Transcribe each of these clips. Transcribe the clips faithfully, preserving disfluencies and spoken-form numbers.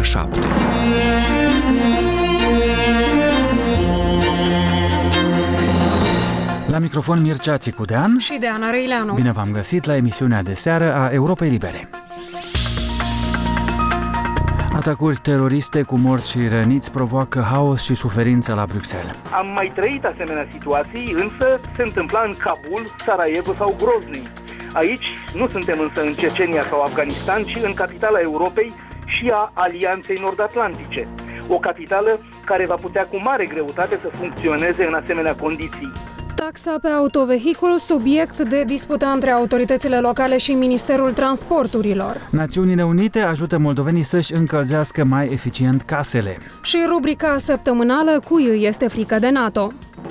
șapte. La microfon Mircea Țicudean și de Ana Răileanu. Bine v-am găsit la emisiunea de seară a Europei Libere. Atacuri teroriste cu morți și răniți provoacă haos și suferință la Bruxelles. Am mai trăit asemenea situații, însă se întâmpla în Kabul, Sarajevo sau Grozny. Aici nu suntem însă în Cecenia sau Afganistan, ci în capitala Europei și a Alianței Nord-Atlantice. O capitală care va putea cu mare greutate să funcționeze în asemenea condiții. Taxa pe autovehicul, subiect de dispută între autoritățile locale și Ministerul Transporturilor. Națiunile Unite ajută moldovenii să-și încălzească mai eficient casele. Și rubrica săptămânală, cui îi este frică de NATO.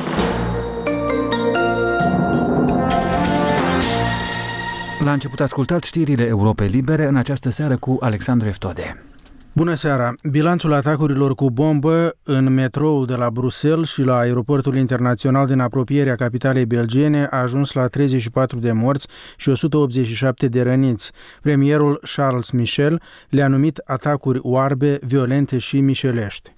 La început ascultați știrile Europei Libere în această seară cu Alexandru Eftode. Bună seara! Bilanțul atacurilor cu bombă în metroul de la Bruxelles și la aeroportul internațional din apropierea capitalei belgiene a ajuns la treizeci și patru de morți și o sută optzeci și șapte de răniți. Premierul Charles Michel le-a numit atacuri oarbe, violente și mișelești.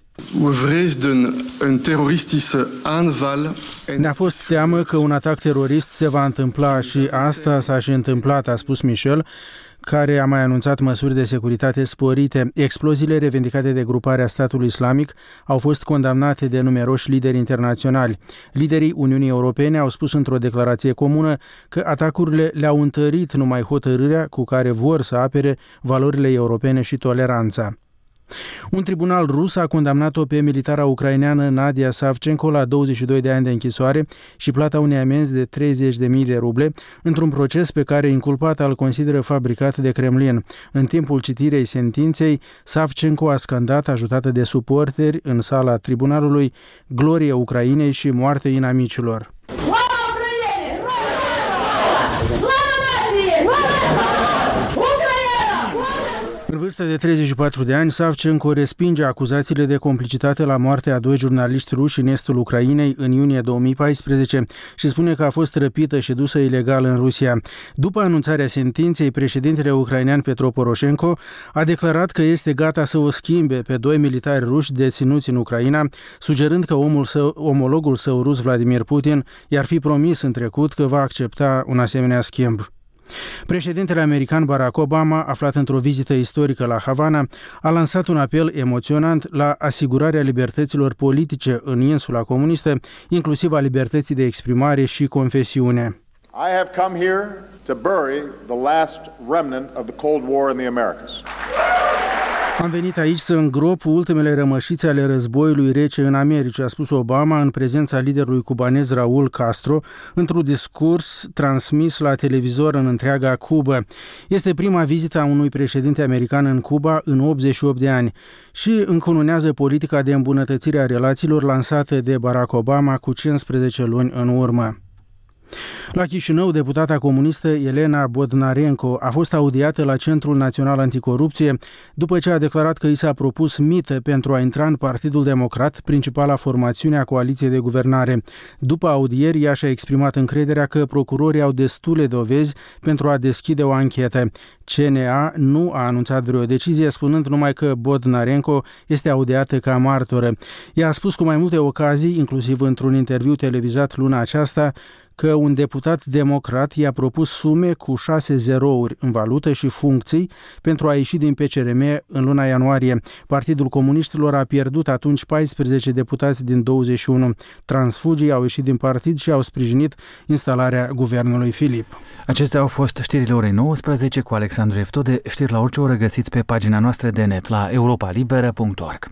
Ne-a fost teamă că un atac terorist se va întâmpla și asta s-a și întâmplat, a spus Michel, care a mai anunțat măsuri de securitate sporite. Exploziile revendicate de gruparea statului islamic au fost condamnate de numeroși lideri internaționali. Liderii Uniunii Europene au spus într-o declarație comună că atacurile le-au întărit numai hotărârea cu care vor să apere valorile europene și toleranța. Un tribunal rus a condamnat-o pe militara ucraineană Nadia Savchenko la douăzeci și doi de ani de închisoare și plata unei amenzi de treizeci de mii de ruble într-un proces pe care inculpata îl consideră fabricat de Kremlin. În timpul citirei sentinței, Savchenko a scandat, ajutată de suporteri în sala tribunalului, glorie Ucrainei și moarte inamicilor. În vârstă de treizeci și patru de ani, Savchenko respinge acuzațiile de complicitate la moartea a doi jurnaliști ruși în estul Ucrainei în iunie două mii paisprezece și spune că a fost răpită și dusă ilegal în Rusia. După anunțarea sentinței, președintele ucrainean Petro Poroșenko a declarat că este gata să o schimbe pe doi militari ruși deținuți în Ucraina, sugerând că omul său, omologul său rus Vladimir Putin i-ar fi promis în trecut că va accepta un asemenea schimb. Președintele american Barack Obama, aflat într-o vizită istorică la Havana, a lansat un apel emoționant la asigurarea libertăților politice în insula comunistă, inclusiv a libertății de exprimare și confesiune. I have come here to bury the last remnant of the Cold War in the Americas. Am venit aici să îngrop ultimele rămășițe ale războiului rece în America, a spus Obama în prezența liderului cubanez Raul Castro într-un discurs transmis la televizor în întreaga Cuba. Este prima vizită a unui președinte american în Cuba în optzeci și opt de ani și încununează politica de îmbunătățire a relațiilor lansată de Barack Obama cu cincisprezece luni în urmă. La Chișinău, deputata comunistă Elena Bodnarenko a fost audiată la Centrul Național Anticorupție după ce a declarat că i s-a propus mită pentru a intra în Partidul Democrat, principala formațiune a coaliției de guvernare. După audieri, ea și-a exprimat încrederea că procurorii au destule dovezi pentru a deschide o anchetă. C N A nu a anunțat vreo decizie, spunând numai că Bodnarenko este audiată ca martoră. Ea a spus cu mai multe ocazii, inclusiv într-un interviu televizat luna aceasta, că un deputat democrat i-a propus sume cu șase zerouri în valută și funcții pentru a ieși din P C R M în luna ianuarie. Partidul Comuniștilor a pierdut atunci paisprezece deputați din douăzeci și unu. Transfugii au ieșit din partid și au sprijinit instalarea guvernului Filip. Acestea au fost știrile orei nouăsprezece cu Alexandru Eftode. Știri la orice oră găsiți pe pagina noastră de net la europa liberă punct org.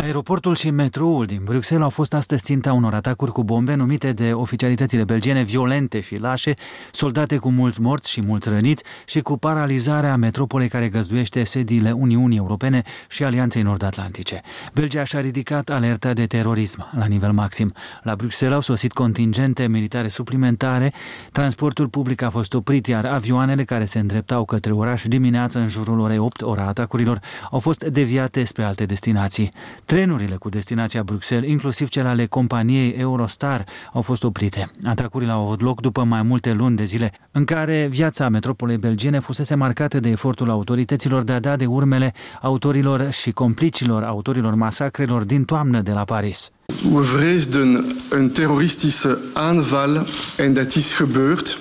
Aeroportul și metroul din Bruxelles au fost astăzi ținta unor atacuri cu bombe numite de oficialitățile belgiene violente și lașe, soldate cu mulți morți și mulți răniți și cu paralizarea metropolei care găzduiește sediile Uniunii Europene și Alianței Nord-Atlantice. Belgia și-a ridicat alerta de terorism la nivel maxim. La Bruxelles au sosit contingente militare suplimentare, transportul public a fost oprit, iar avioanele care se îndreptau către oraș dimineața în jurul orei opt, ora atacurilor, au fost deviate spre alte destinații. Trenurile cu destinația Bruxelles, inclusiv cele ale companiei Eurostar, au fost oprite. Atacurile au avut loc după mai multe luni de zile, în care viața metropolei belgiene fusese marcată de efortul autorităților de a da de urmele autorilor și complicilor autorilor masacrelor din toamnă de la Paris. We vreesden een terroristische aanval en dat is gebeurd.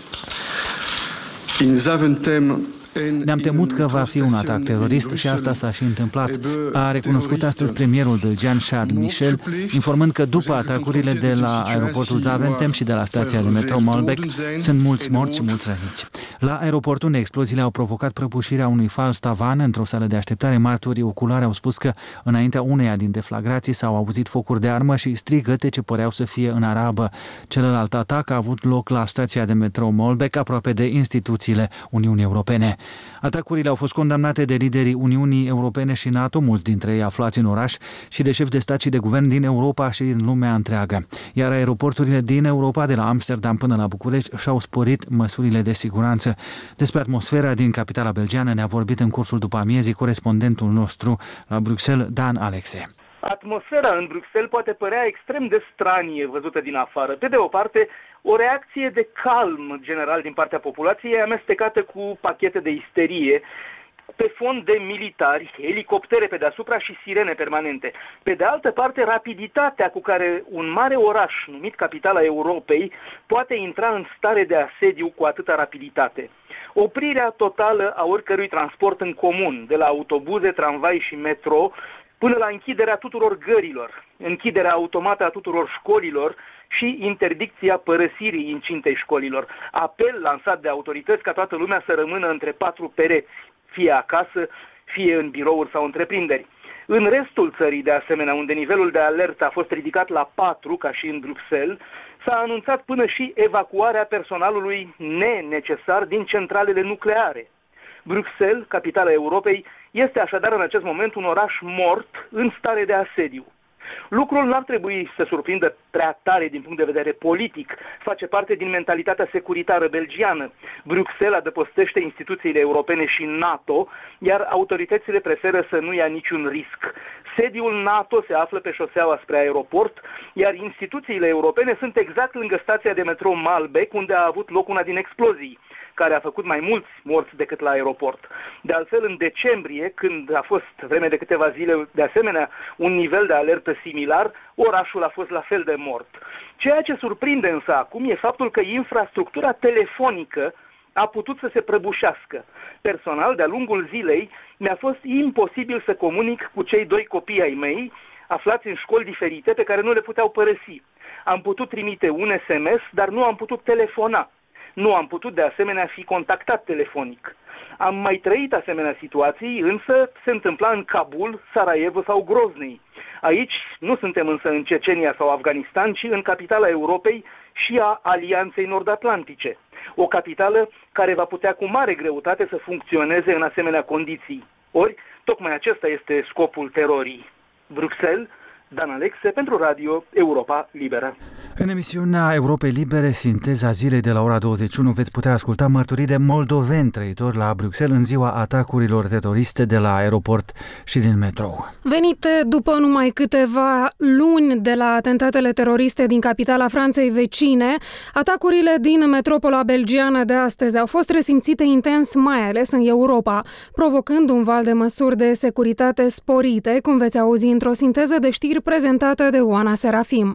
In Zaventem Ne-am temut că va fi un atac terorist și asta s-a și întâmplat, a recunoscut astăzi premierul belgian Charles Michel, informând că după atacurile de la aeroportul Zaventem și de la stația de metro Molenbeek sunt mulți morți și mulți răniți. La aeroport, unde exploziile au provocat prăbușirea unui fals tavan într-o sală de așteptare, martorii oculari au spus că înaintea uneia din deflagrații s-au auzit focuri de armă și strigăte ce păreau să fie în arabă. Celălalt atac a avut loc la stația de metro Molenbeek, aproape de instituțiile Uniunii Europene. Atacurile au fost condamnate de liderii Uniunii Europene și NATO, mulți dintre ei aflați în oraș, și de șefi de stat și de guvern din Europa și din lumea întreagă. Iar aeroporturile din Europa, de la Amsterdam până la București, și-au sporit măsurile de siguranță. Despre atmosfera din capitala belgiană ne-a vorbit în cursul după amiezii corespondentul nostru la Bruxelles, Dan Alexe. Atmosfera în Bruxelles poate părea extrem de stranie văzută din afară. Pe de o parte, o reacție de calm general din partea populației amestecată cu pachete de isterie, pe fond de militari, elicoptere pe deasupra și sirene permanente. Pe de altă parte, rapiditatea cu care un mare oraș, numit capitala Europei, poate intra în stare de asediu cu atâta rapiditate. Oprirea totală a oricărui transport în comun, de la autobuze, tramvai și metro, până la închiderea tuturor gărilor, închiderea automată a tuturor școlilor și interdicția părăsirii incintei școlilor. Apel lansat de autorități ca toată lumea să rămână între patru pereți, fie acasă, fie în birouri sau întreprinderi. În restul țării, de asemenea, unde nivelul de alertă a fost ridicat la patru, ca și în Bruxelles, s-a anunțat până și evacuarea personalului nenecesar din centralele nucleare. Bruxelles, capitala Europei, este așadar în acest moment un oraș mort în stare de asediu. Lucrul n-ar trebui să surprindă prea tare din punct de vedere politic, face parte din mentalitatea securitară belgiană. Bruxelles adăpostește instituțiile europene și NATO, iar autoritățile preferă să nu ia niciun risc. Sediul NATO se află pe șoseaua spre aeroport, iar instituțiile europene sunt exact lângă stația de metro Molenbeek, unde a avut loc una din explozii, care a făcut mai mulți morți decât la aeroport. De altfel, în decembrie, când a fost vreme de câteva zile, de asemenea, un nivel de alertă similar, orașul a fost la fel de mort. Ceea ce surprinde însă acum e faptul că infrastructura telefonică a putut să se prăbușească. Personal, de-a lungul zilei, mi-a fost imposibil să comunic cu cei doi copii ai mei, aflați în școli diferite, pe care nu le puteau părăsi. Am putut trimite un S M S, dar nu am putut telefona. Nu am putut de asemenea fi contactat telefonic. Am mai trăit asemenea situații, însă se întâmpla în Kabul, Sarajevo sau Grozny. Aici nu suntem însă în Cecenia sau Afganistan, ci în capitala Europei și a Alianței Nord-Atlantice. O capitală care va putea cu mare greutate să funcționeze în asemenea condiții. Ori, tocmai acesta este scopul terorii. Bruxelles, Dan Alexe pentru Radio Europa Liberă. În emisiunea Europei Libere, Sinteza zilei de la ora douăzeci și unu, veți putea asculta mărturii de moldoveni trăitori la Bruxelles în ziua atacurilor teroriste de la aeroport și din metrou. Venite după numai câteva luni de la atentatele teroriste din capitala Franței vecine, atacurile din metropola belgiană de astăzi au fost resimțite intens, mai ales în Europa, provocând un val de măsuri de securitate sporite, cum veți auzi într-o sinteză de știri prezentată de Oana Serafim.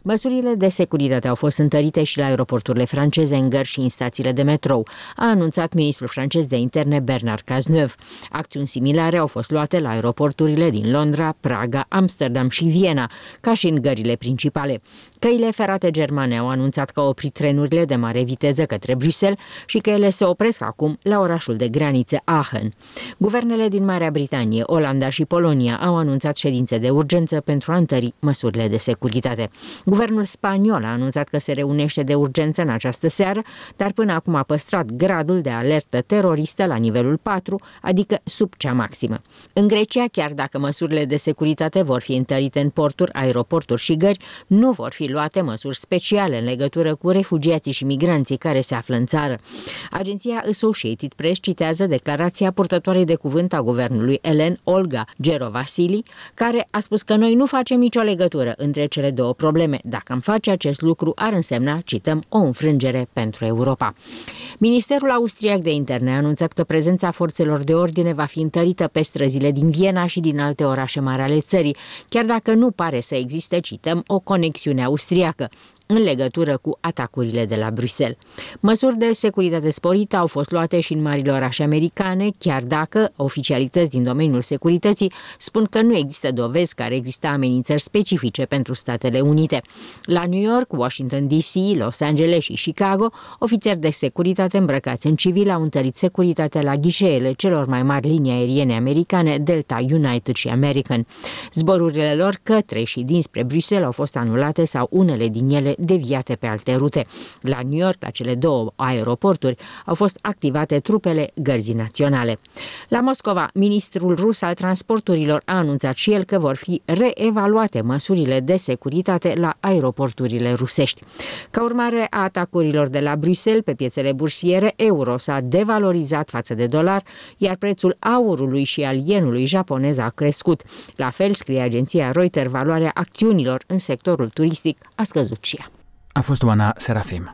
Măsurile de securitate au fost întărite și la aeroporturile franceze, în gări și în stațiile de metrou, a anunțat ministrul francez de interne Bernard Cazeneuve. Acțiuni similare au fost luate la aeroporturile din Londra, Praga, Amsterdam și Viena, ca și în gările principale. Căile ferate germane au anunțat că au oprit trenurile de mare viteză către Bruxelles și că ele se opresc acum la orașul de graniță Aachen. Guvernele din Marea Britanie, Olanda și Polonia au anunțat ședințe de urgență pentru a întări măsurile de securitate. Guvernul spaniol a anunțat că se reunește de urgență în această seară, dar până acum a păstrat gradul de alertă teroristă la nivelul patru, adică sub cea maximă. În Grecia, chiar dacă măsurile de securitate vor fi întărite în porturi, aeroporturi și gări, nu vor fi luate măsuri speciale în legătură cu refugiații și migranții care se află în țară. Agenția Associated Press citează declarația purtătoarei de cuvânt a guvernului elen, Olga Gerovasili, care a spus că noi nu facem nicio legătură între cele două probleme. Dacă am face acest lucru, ar însemna, cităm, o înfrângere pentru Europa. Ministerul austriac de interne a anunțat că prezența forțelor de ordine va fi întărită pe străzile din Viena și din alte orașe mari ale țării, chiar dacă nu pare să existe, cităm, o conexiune austriacă în legătură cu atacurile de la Bruxelles. Măsuri de securitate sporită au fost luate și în marile orașe americane, chiar dacă oficialități din domeniul securității spun că nu există dovezi că ar exista amenințări specifice pentru Statele Unite. La New York, Washington D C, Los Angeles și Chicago, ofițeri de securitate îmbrăcați în civil au întărit securitatea la ghișeele celor mai mari linii aeriene americane, Delta, United și American. Zborurile lor către și dinspre Bruxelles au fost anulate sau unele din ele deviate pe alte rute. La New York, la cele două aeroporturi, au fost activate trupele gărzii naționale. La Moscova, ministrul rus al transporturilor a anunțat și el că vor fi reevaluate măsurile de securitate la aeroporturile rusești. Ca urmare a atacurilor de la Bruxelles pe piețele bursiere, euro s-a devalorizat față de dolar, iar prețul aurului și al yenului japonez a crescut. La fel, scrie agenția Reuters, valoarea acțiunilor în sectorul turistic a scăzut și ea. A fost Oana Serafim.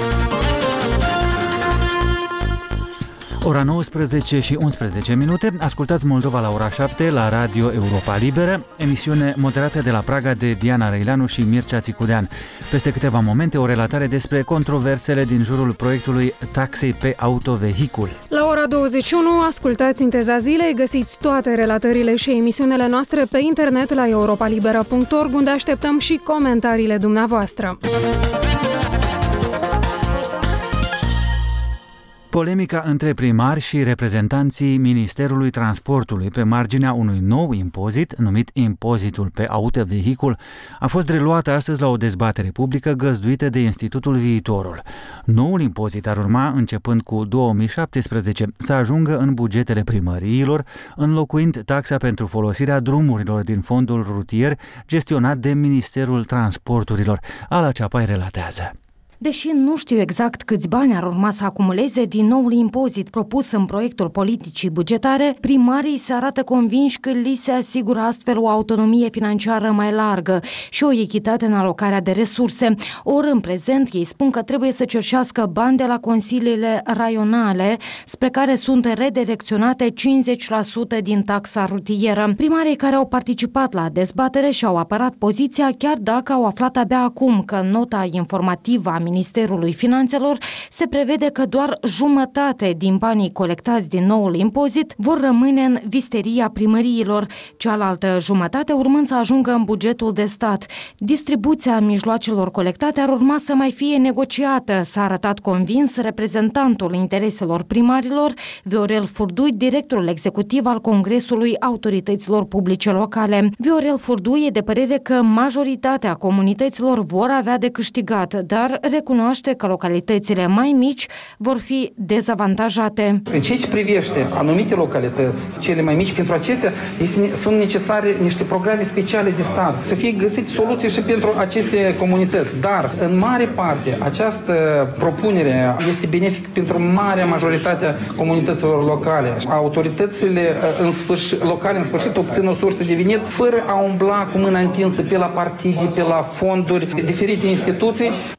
Ora nouăsprezece și unsprezece minute, ascultați Moldova la ora șapte la Radio Europa Liberă, emisiune moderată de la Praga de Diana Răileanu și Mircea Țicudean. Peste câteva momente, o relatare despre controversele din jurul proiectului taxei pe autovehicul. La ora douăzeci și unu, ascultați Sinteza Zilei, găsiți toate relatările și emisiunile noastre pe internet la europalibera punct org, unde așteptăm și comentariile dumneavoastră. Polemica între primari și reprezentanții Ministerului Transportului pe marginea unui nou impozit, numit impozitul pe autovehicul, a fost reluată astăzi la o dezbatere publică găzduită de Institutul Viitorul. Noul impozit ar urma, începând cu două mii șaptesprezece, să ajungă în bugetele primăriilor, înlocuind taxa pentru folosirea drumurilor din fondul rutier gestionat de Ministerul Transporturilor. Ala Ceapai relatează. Deși nu știu exact câți bani ar urma să acumuleze din noul impozit propus în proiectul politicii bugetare, primarii se arată convinși că li se asigură astfel o autonomie financiară mai largă și o echitate în alocarea de resurse. Ori în prezent ei spun că trebuie să cerșească bani de la consiliile raionale, spre care sunt redirecționate cincizeci la sută din taxa rutieră. Primarii care au participat la dezbatere și-au apărat poziția, chiar dacă au aflat abia acum că în nota informativă a Ministerului Finanțelor se prevede că doar jumătate din banii colectați din noul impozit vor rămâne în visteria primăriilor, cealaltă jumătate urmând să ajungă în bugetul de stat. Distribuția mijloacelor colectate ar urma să mai fie negociată, s-a arătat convins reprezentantul intereselor primarilor, Viorel Furdui, directorul executiv al Congresului Autorităților Publice Locale. Viorel Furdui e de părere că majoritatea comunităților vor avea de câștigat, dar recunoaște că localitățile mai mici vor fi dezavantajate. În ceea ce privește anumite localități, cele mai mici, pentru acestea este, sunt necesare niște programe speciale de stat, să fie găsite soluții și pentru aceste comunități. Dar, în mare parte, această propunere este benefică pentru marea majoritate a comunităților locale. Autoritățile în sfârșit, locale, în sfârșit, obțin o sursă de venit fără a umbla cu mâna întinsă pe la partide, pe la fonduri, diferite instituții. Primarii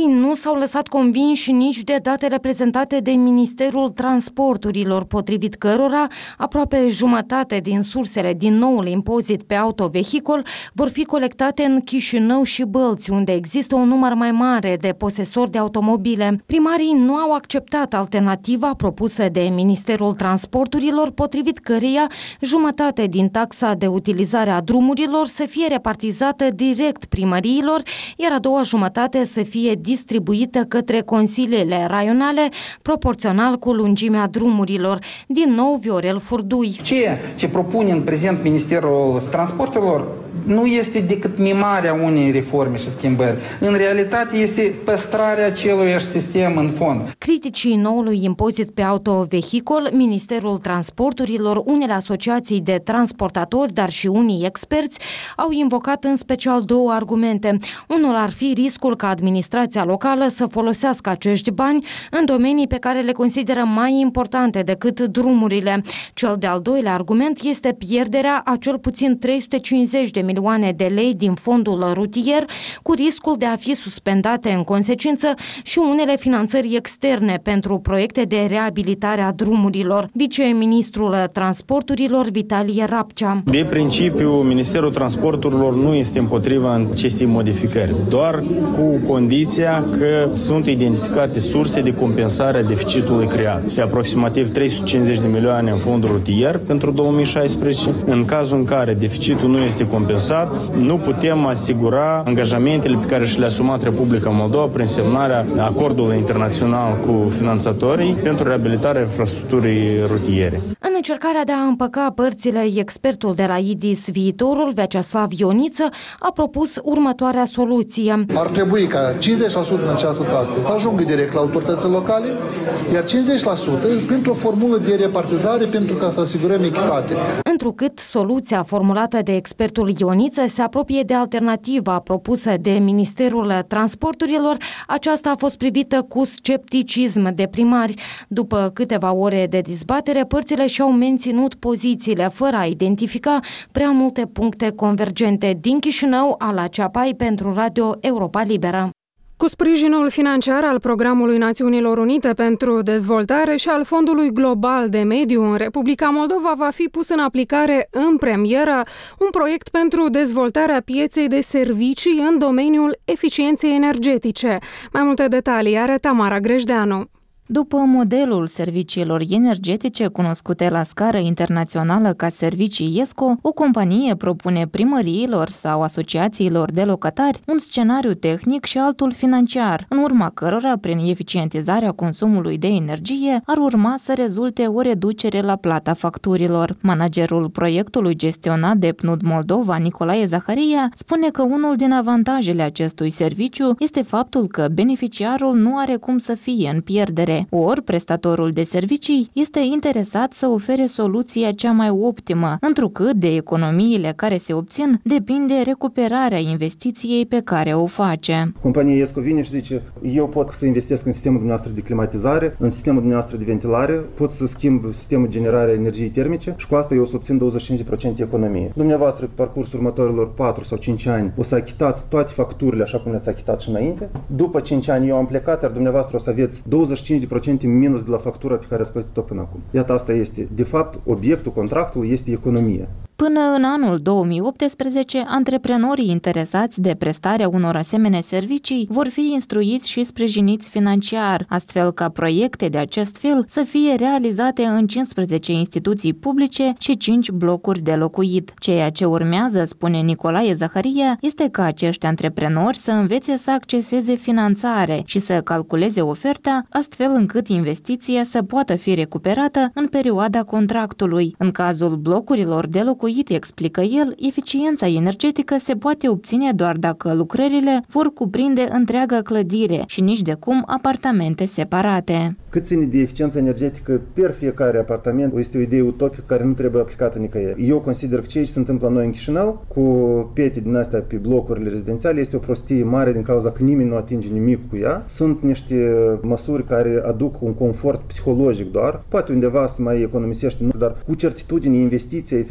nu s-au lăsat convinși nici de datele prezentate de Ministerul Transporturilor, potrivit cărora aproape jumătate din sursele din noul impozit pe autovehicol vor fi colectate în Chișinău și Bălți, unde există un număr mai mare de posesori de automobile. Primarii nu au acceptat alternativa propusă de Ministerul Transporturilor, potrivit căreia jumătate din taxa de utilizare a drumurilor să fie repartizată direct primăriilor, iar a doua jumătate să fie distribuită către consiliile raionale, proporțional cu lungimea drumurilor. Din nou, Viorel Furdui. Ceea ce propune în prezent Ministerul Transporturilor nu este decât mimarea unei reforme și schimbări. În realitate este păstrarea acelui sistem în fond. Criticii noului impozit pe autovehicol, Ministerul Transporturilor, unele asociații de transportatori, dar și unii experți, au invocat în special două argumente. Unul ar fi riscul ca administrația locală să folosească acești bani în domenii pe care le consideră mai importante decât drumurile. Cel de-al doilea argument este pierderea a cel puțin trei sute cincizeci de milioane de lei din fondul rutier, cu riscul de a fi suspendate în consecință și unele finanțări externe pentru proiecte de reabilitare a drumurilor. Viceministrul Transporturilor Vitalie Rapcea. De principiu, Ministerul Transporturilor nu este împotriva acestei modificări, doar cu condiția că sunt identificate surse de compensare a deficitului creat, de aproximativ trei sute cincizeci de milioane în fondul rutier pentru două mii șaisprezece. În cazul în care deficitul nu este compensat, nu putem asigura angajamentele pe care și le-a asumat Republica Moldova prin semnarea acordului internațional cu finanțatorii pentru reabilitarea infrastructurii rutiere. În încercarea de a împăca părțile, expertul de la I D I S Viitorul, Vyacheslav Ioniță, a propus următoarea soluție. Ar trebui ca cincizeci la sută din această taxă să ajungă direct la autoritățile locale, iar cincizeci la sută printr-o formulă de repartizare pentru ca să asigurăm echitate. Întrucât soluția formulată de expertul Ioniță se apropie de alternativa propusă de Ministerul Transporturilor, aceasta a fost privită cu scepticism de primari. După câteva ore de dezbatere, părțile și-au menținut pozițiile fără a identifica prea multe puncte convergente. Din Chișinău, Ala Ceapai pentru Radio Europa Liberă. Cu sprijinul financiar al Programului Națiunilor Unite pentru Dezvoltare și al Fondului Global de Mediu în Republica Moldova va fi pus în aplicare în premieră un proiect pentru dezvoltarea pieței de servicii în domeniul eficienței energetice. Mai multe detalii are Tamara Grejdeanu. După modelul serviciilor energetice cunoscute la scară internațională ca servicii ESCO, o companie propune primăriilor sau asociațiilor de locatari un scenariu tehnic și altul financiar, în urma cărora, prin eficientizarea consumului de energie, ar urma să rezulte o reducere la plata facturilor. Managerul proiectului gestionat de P N U D Moldova, Nicolae Zaharia, spune că unul din avantajele acestui serviciu este faptul că beneficiarul nu are cum să fie în pierdere. Ori prestatorul de servicii este interesat să ofere soluția cea mai optimă, întrucât de economiile care se obțin depinde recuperarea investiției pe care o face. Compania ESCO vine și zice, eu pot să investesc în sistemul dumneavoastră de climatizare, în sistemul dumneavoastră de ventilare, pot să schimb sistemul de generare a energiei termice și cu asta eu o să obțin douăzeci și cinci la sută economie. Dumneavoastră, pe parcursul următorilor patru sau cinci ani, o să achitați toate facturile așa cum le-ați achitat și înainte. După cinci ani eu am plecat, iar dumneavoastră o să aveți douăzeci și cinci la sută minus de la factura pe care ați plătit-o până acum. Iată, asta este. De fapt, obiectul contractului este economie. Până în anul două mii optsprezece, antreprenorii interesați de prestarea unor asemenea servicii vor fi instruiți și sprijiniți financiar, astfel ca proiecte de acest fel să fie realizate în cincisprezece instituții publice și cinci blocuri de locuit. Ceea ce urmează, spune Nicolae Zaharia, este ca acești antreprenori să învețe să acceseze finanțare și să calculeze oferta, astfel încât investiția să poată fi recuperată în perioada contractului. În cazul blocurilor de locuit, explică el, eficiența energetică se poate obține doar dacă lucrările vor cuprinde întreaga clădire și nici de cum apartamente separate. Cât ține de eficiența energetică per fiecare apartament, este o idee utopică care nu trebuie aplicată nicăieri. Eu consider că ceea ce se întâmplă la noi în Chișinău, cu pete din astea pe blocurile rezidențiale, este o prostie mare din cauza că nimeni nu atinge nimic cu ea. Sunt niște măsuri care aduc un confort psihologic doar. Poate undeva să mai economisește, dar cu certitudine investiția efectuată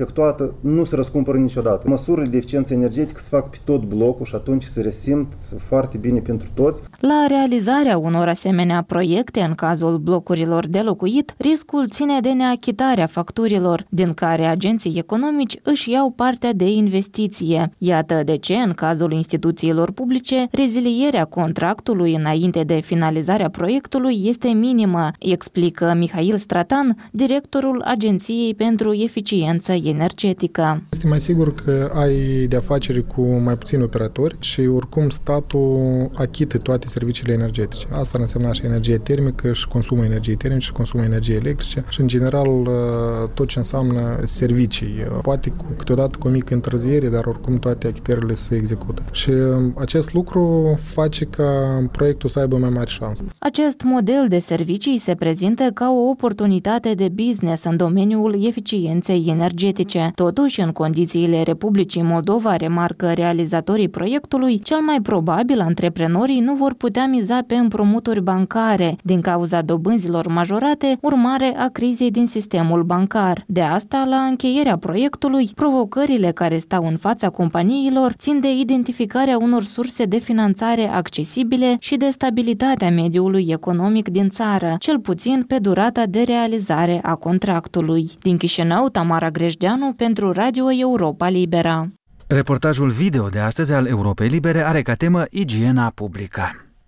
că nu se răscumpără niciodată. Măsurile de eficiență energetică se fac pe tot blocul și atunci se resimt foarte bine pentru toți. La realizarea unor asemenea proiecte, în cazul blocurilor de locuit, riscul ține de neachitarea facturilor, din care agenții economici își iau partea de investiție. Iată de ce, în cazul instituțiilor publice, rezilierea contractului înainte de finalizarea proiectului este minimă, explică Mihail Stratan, directorul Agenției pentru Eficiență Energetică. Este mai sigur că ai de afaceri cu mai puțini operatori și oricum statul achită toate serviciile energetice. Asta înseamnă și energie termică și consumul energiei termice și consumul energiei electrice și în general tot ce înseamnă servicii. Poate cu, câteodată cu o mică întârziere, dar oricum toate achitările se execută. Și acest lucru face ca proiectul să aibă mai mari șanse. Acest model de servicii se prezintă ca o oportunitate de business în domeniul eficienței energetice. Totuși, în condițiile Republicii Moldova, remarcă realizatorii proiectului, cel mai probabil antreprenorii nu vor putea miza pe împrumuturi bancare din cauza dobânzilor majorate, urmare a crizei din sistemul bancar. De asta, la încheierea proiectului, provocările care stau în fața companiilor țin de identificarea unor surse de finanțare accesibile și de stabilitatea mediului economic din țară, cel puțin pe durata de realizare a contractului. Din Chișinău, Tamara Grejdeanu pentru Radio Europa Libera. Reportajul video de astăzi al Europei Libere are ca temă igiena publică.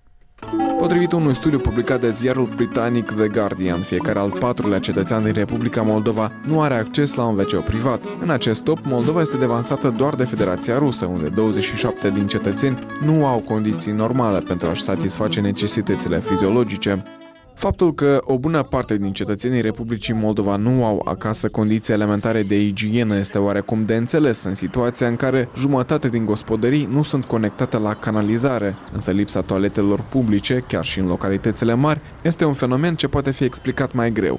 Potrivit unui studiu publicat de ziarul britanic The Guardian, fiecare al patrulea cetățean din Republica Moldova nu are acces la un ve ce privat. În acest top, Moldova este devansată doar de Federația Rusă, unde douăzeci și șapte din cetățeni nu au condiții normale pentru a-și satisface necesitățile fiziologice. Faptul că o bună parte din cetățenii Republicii Moldova nu au acasă condiții elementare de igienă este oarecum de înțeles în situația în care jumătate din gospodării nu sunt conectate la canalizare, însă lipsa toaletelor publice, chiar și în localitățile mari, este un fenomen ce poate fi explicat mai greu.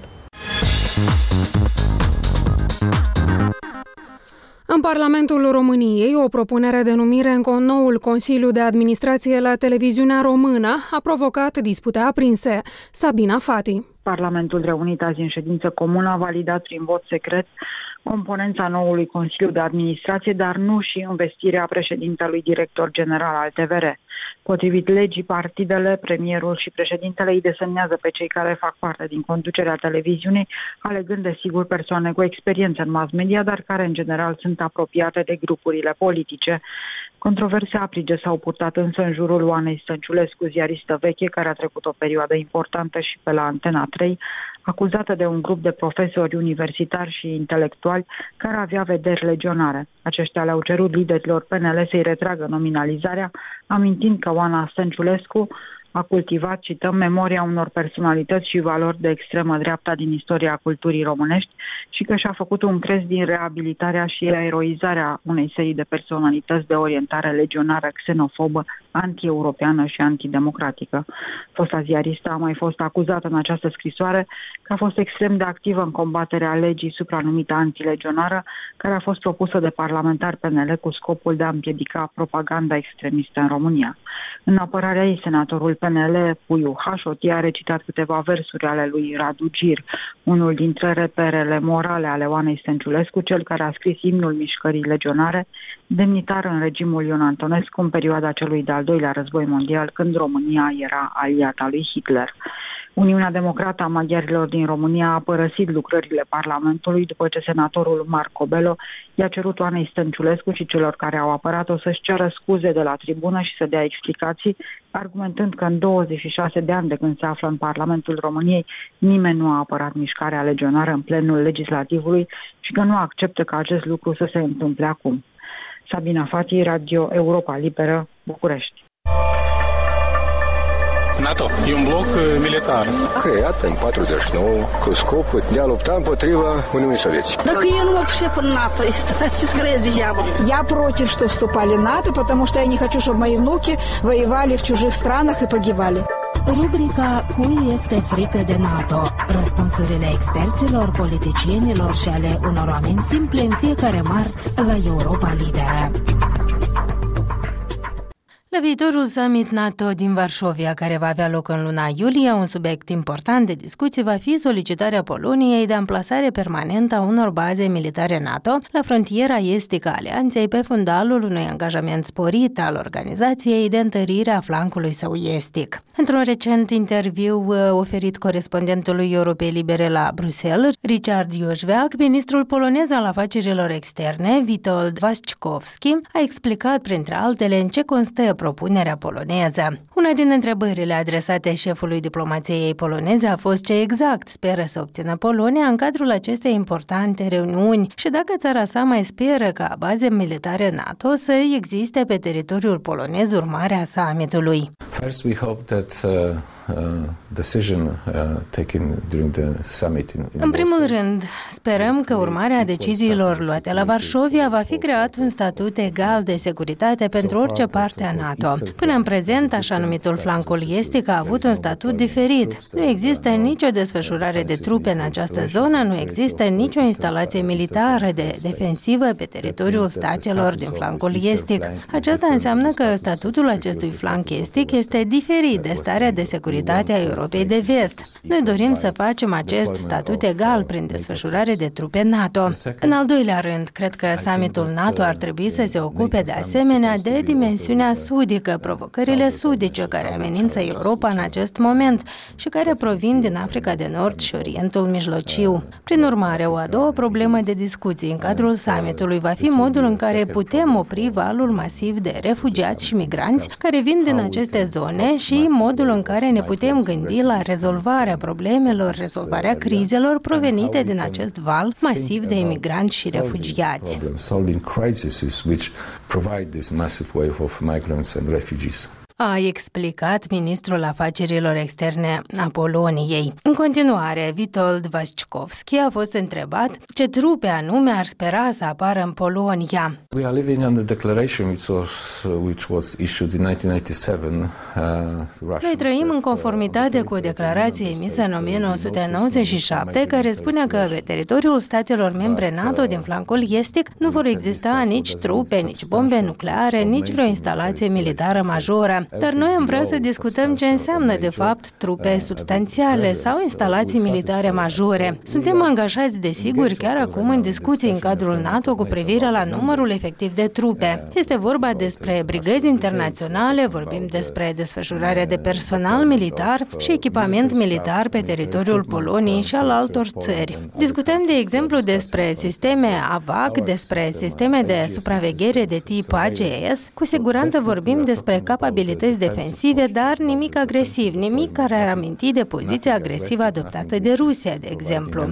În Parlamentul României, o propunere de numire în noul Consiliu de Administrație la televiziunea română a provocat dispute aprinse. Sabina Fati. Parlamentul reunit azi în ședință comună a validat prin vot secret componența noului Consiliu de Administrație, dar nu și învestirea președintelui director general al T V R. Potrivit legii, partidele, premierul și președintele îi desemnează pe cei care fac parte din conducerea televiziunii, alegând desigur persoane cu experiență în mass media, dar care în general sunt apropiate de grupurile politice. Controverse aprige s-au purtat însă în jurul Oanei Stănciulescu, ziaristă veche care a trecut o perioadă importantă și pe la Antena trei, acuzată de un grup de profesori universitari și intelectuali care avea vederi legionare. Aceștia le-au cerut liderilor P N L să-i retragă nominalizarea, amintind că Oana Stănciulescu a cultivat, cităm, memoria unor personalități și valori de extremă dreapta din istoria culturii românești și că și-a făcut un crez din reabilitarea și eroizarea unei serii de personalități de orientare legionară, xenofobă, anti-europeană și antidemocratică. Fosta ziaristă a mai fost acuzată în această scrisoare că a fost extrem de activă în combaterea legii supranumită antilegionară, care a fost propusă de parlamentari P N L cu scopul de a împiedica propaganda extremistă în România. În apărarea ei, senatorul P N L, Puiu Hașoti, a recitat câteva versuri ale lui Radu Gir, unul dintre reperele morale ale Oanei Stănciulescu, cel care a scris imnul mișcării legionare, demnitar în regimul Ion Antonescu în perioada celui de-al doilea război mondial, când România era aliata lui Hitler. Uniunea Democrată a Maghiarilor din România a părăsit lucrările Parlamentului după ce senatorul Marco Bello i-a cerut Oanei Stănciulescu și celor care au apărat-o să-și ceară scuze de la tribună și să dea explicații, argumentând că în douăzeci și șase de ani de când se află în Parlamentul României, nimeni nu a apărat mișcarea legionară în plenul legislativului și că nu acceptă ca acest lucru să se întâmple acum. Sabina Fati, Radio Europa Liberă, București. NATO e un bloc militar creat în patruzeci și nouă cu scopul de a lupta împotriva Uniunii Sovietice. Так я не вообще по НАТО, скорее дьявол. Я против, что вступали в НАТО, потому что я не хочу, чтобы мои внуки воевали в чужих странах и погибали. Rubrica Cui este frică de NATO? Răspunsurile experților, politicienilor și ale unor oameni simpli în fiecare marți la Europa Liberă. La viitorul summit NATO din Varșovia, care va avea loc în luna iulie, un subiect important de discuție va fi solicitarea Poloniei de amplasare permanentă a unor baze militare NATO la frontiera estică a alianței pe fundalul unui angajament sporit al organizației de întărire a flancului său estic. Într-un recent interviu oferit corespondentului Europei Libere la Bruxelles, Richard József, ministrul polonez al afacerilor externe, Witold Waszczkowski, a explicat, printre altele, în ce constă propunerea poloneză. Una din întrebările adresate șefului diplomației poloneze a fost ce exact speră să obțină Polonia în cadrul acestei importante reuniuni și dacă țara sa mai speră ca baze militare NATO să existe pe teritoriul polonez urmare a summitului. First, we hope that uh, uh, decision uh, taken during the summit in, in În primul rând, sperăm că urmarea deciziilor luate la Varșovia va fi creat un statut egal de securitate pentru orice parte a NATO. Până în prezent, așa numitul flancul estic a avut un statut diferit. Nu există nicio desfășurare de trupe în această zonă, nu există nicio instalație militară de defensivă pe teritoriul statelor din flancul estic. Aceasta înseamnă că statutul acestui flanc estic este diferit de starea de securitate a Europei de Vest. Noi dorim să facem acest statut egal prin desfășurare de trupe NATO. În al doilea rând, cred că summitul NATO ar trebui să se ocupe de asemenea de dimensiunea sudică, provocările sudice care amenință Europa în acest moment și care provin din Africa de Nord și Orientul Mijlociu. Prin urmare, o a doua problemă de discuții în cadrul summitului va fi modul în care putem opri valul masiv de refugiați și migranți care vin din aceste zone și modul în care ne putem gândi la rezolvarea problemelor, rezolvarea crizelor provenite din acest val masiv de imigranți și refugiați. A explicat ministrul afacerilor externe a Poloniei. În continuare, Witold Waszczkowski a fost întrebat ce trupe anume ar spera să apară în Polonia. We are living on the declaration which was which was issued in nineteen ninety-seven. Uh, Noi trăim în conformitate cu o declarație emisă în o mie nouă sute nouăzeci și șapte care spune că pe teritoriul statelor membre NATO din flancul estic nu vor exista nici trupe, nici bombe nucleare, nici vreo instalație militară majoră. Dar noi am vrea să discutăm ce înseamnă, de fapt, trupe substanțiale sau instalații militare majore. Suntem angajați, desigur, chiar acum în discuții în cadrul NATO cu privire la numărul efectiv de trupe. Este vorba despre brigăzi internaționale, vorbim despre desfășurarea de personal militar și echipament militar pe teritoriul Poloniei și al altor țări. Discutăm, de exemplu, despre sisteme A V A C, despre sisteme de supraveghere de tip A G S. Cu siguranță vorbim despre capabilități defensive, dar nimic agresiv, nimic care ar aminti de poziția agresivă adoptată de Rusia, de exemplu.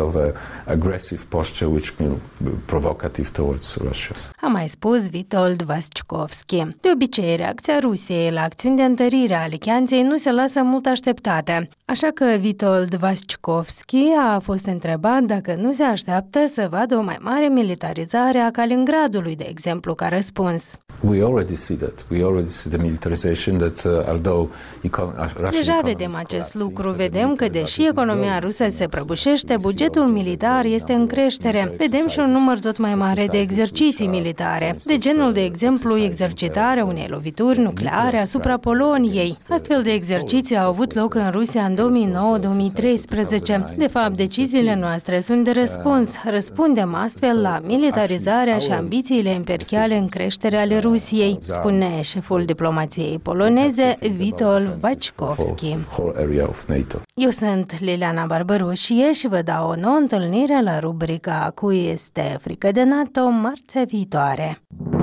A mai spus Witold Waszczkowski. De obicei, reacția Rusiei la acțiuni de întărire a alianței nu se lasă mult așteptate. Așa că Witold Waszczkowski a fost întrebat dacă nu se așteaptă să vadă o mai mare militarizare a Kaliningradului, de exemplu, ca răspuns. We already see that. We already see the militarization that uh, although Deja vedem acest lucru. Vedem că deși economia rusă se prăbușește, bugetul militar este în creștere. Vedem și un număr tot mai mare de exerciții militare, de genul, de exemplu, exercitarea unei lovituri nucleare asupra Poloniei. Astfel de exerciții au avut loc în Rusia în două mii nouă două mii treisprezece. De fapt, deciziile noastre sunt de răspuns. Răspundem astfel la militarizarea și ambițiile imperiale în creștere ale Rusiei, spune șeful diplomației poloneze Witold Waszczkowski. Eu sunt Liliana Barbărușie și vă dau o nouă întâlnire la rubrica Cui este frică de NATO marțea viitoare.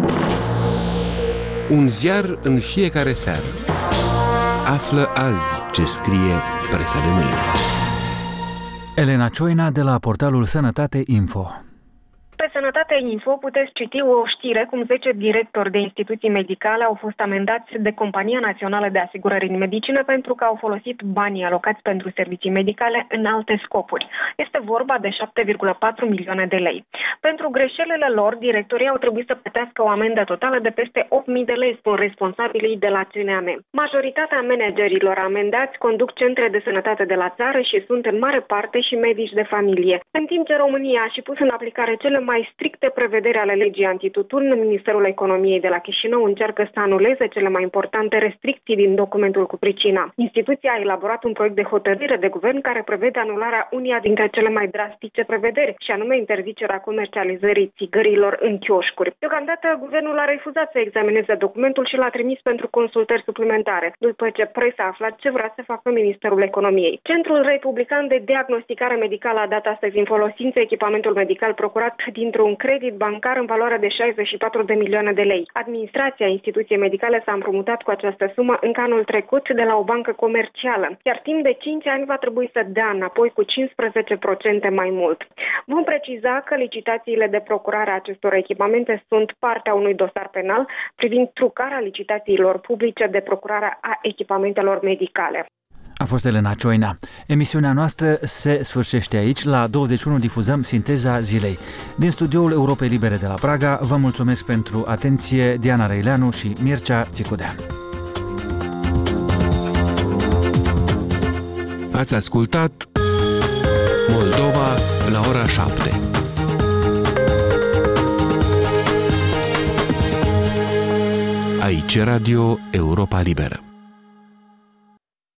Un ziar în fiecare seară. Află azi ce scrie presa de mâine. Elena Cioina de la portalul Sănătate Info. Pe Sănătate Info puteți citi o știre cum zece directori de instituții medicale au fost amendați de Compania Națională de Asigurări în Medicină pentru că au folosit banii alocați pentru servicii medicale în alte scopuri. Este vorba de șapte virgulă patru milioane de lei. Pentru greșelile lor, directorii au trebuit să plătească o amendă totală de peste opt mii de lei, spun responsabilii de la C N A M. Majoritatea managerilor amendați conduc centre de sănătate de la țară și sunt în mare parte și medici de familie. În timp ce România a și pus în aplicare cele mai stricte stricte prevederi ale legii antitutun, Ministerul Economiei de la Chișinău încearcă să anuleze cele mai importante restricții din documentul cu pricina. Instituția a elaborat un proiect de hotărâre de guvern care prevede anularea uneia dintre cele mai drastice prevederi, și anume interzicerea comercializării țigărilor în chioșcuri. Deocamdată, guvernul a refuzat să examineze documentul și l-a trimis pentru consultări suplimentare, după ce presa a aflat ce vrea să facă Ministerul Economiei. Centrul Republican de Diagnosticare Medicală a dat astăzi în folosință echipamentul medical procurat dintr-un credit bancar în valoare de șaizeci și patru de milioane de lei. Administrația instituției medicale s-a împrumutat cu această sumă încă anul trecut de la o bancă comercială, iar timp de cinci ani va trebui să dea înapoi cu cincisprezece la sută mai mult. Vom preciza că licitațiile de procurare a acestor echipamente sunt partea unui dosar penal privind trucarea licitațiilor publice de procurare a echipamentelor medicale. A fost Elena Cioina. Emisiunea noastră se sfârșește aici. La douăzeci și unu difuzăm Sinteza Zilei. Din studioul Europei Libere de la Praga, vă mulțumesc pentru atenție, Diana Răileanu și Mircea Țicudea. Ați ascultat Moldova la ora șapte. Aici Radio Europa Liberă.